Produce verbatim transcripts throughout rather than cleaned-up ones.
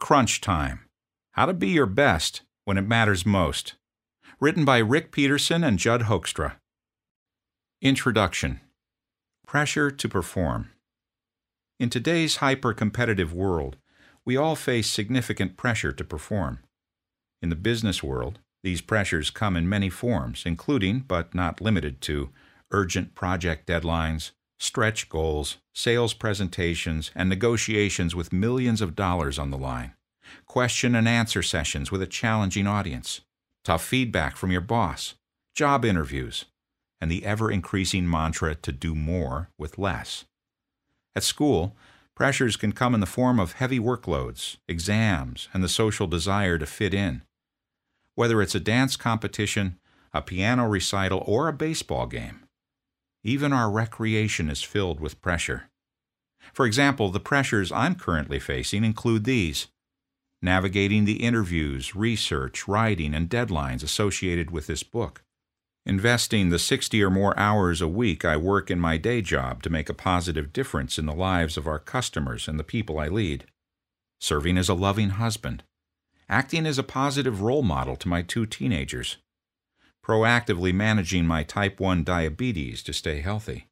Crunch Time: How to Be Your Best When It Matters Most. Written by Rick Peterson and Judd Hoekstra. Introduction. Pressure to perform. In today's hyper-competitive world, we all face significant pressure to perform. In the business world, these pressures come in many forms, including, but not limited to, urgent project deadlines, stretch goals, sales presentations, and negotiations with millions of dollars on the line, question and answer sessions with a challenging audience, tough feedback from your boss, job interviews, and the ever-increasing mantra to do more with less. At school, pressures can come in the form of heavy workloads, exams, and the social desire to fit in. Whether it's a dance competition, a piano recital, or a baseball game, even our recreation is filled with pressure. For example, the pressures I'm currently facing include these: navigating the interviews, research, writing, and deadlines associated with this book; investing the sixty or more hours a week I work in my day job to make a positive difference in the lives of our customers and the people I lead; serving as a loving husband; acting as a positive role model to my two teenagers; proactively managing my type one diabetes to stay healthy.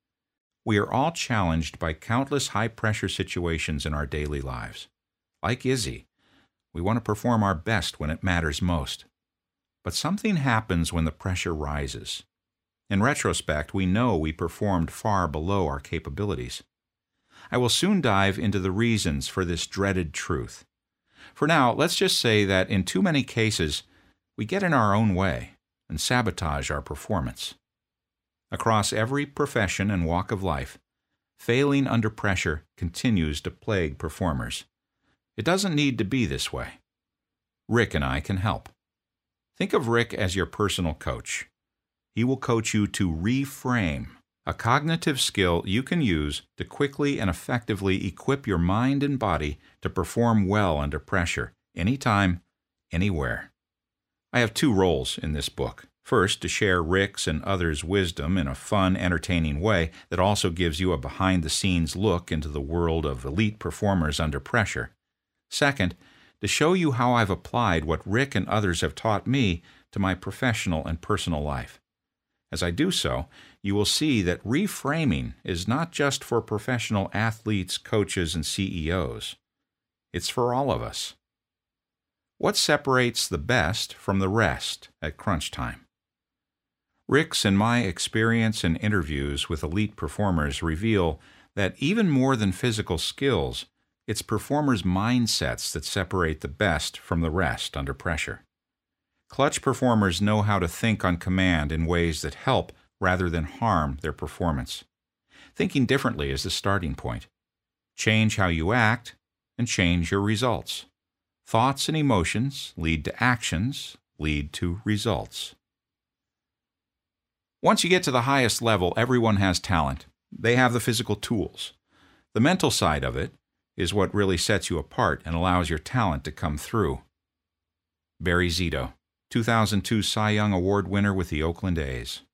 We are all challenged by countless high-pressure situations in our daily lives. Like Izzy, we want to perform our best when it matters most. But something happens when the pressure rises. In retrospect, we know we performed far below our capabilities. I will soon dive into the reasons for this dreaded truth. For now, let's just say that in too many cases, we get in our own way and sabotage our performance. Across every profession and walk of life, failing under pressure continues to plague performers. It doesn't need to be this way. Rick and I can help. Think of Rick as your personal coach. He will coach you to reframe, a cognitive skill you can use to quickly and effectively equip your mind and body to perform well under pressure, anytime, anywhere. I have two roles in this book. First, to share Rick's and others' wisdom in a fun, entertaining way that also gives you a behind-the-scenes look into the world of elite performers under pressure. Second, to show you how I've applied what Rick and others have taught me to my professional and personal life. As I do so, you will see that reframing is not just for professional athletes, coaches, and C E Os. It's for all of us. What separates the best from the rest at crunch time? Rick's and my experience and interviews with elite performers reveal that even more than physical skills, it's performers' mindsets that separate the best from the rest under pressure. Clutch performers know how to think on command in ways that help rather than harm their performance. Thinking differently is the starting point. Change how you act, and change your results. Thoughts and emotions lead to actions, lead to results. Once you get to the highest level, everyone has talent. They have the physical tools. The mental side of it is what really sets you apart and allows your talent to come through. Barry Zito, two thousand two Cy Young Award winner with the Oakland A's.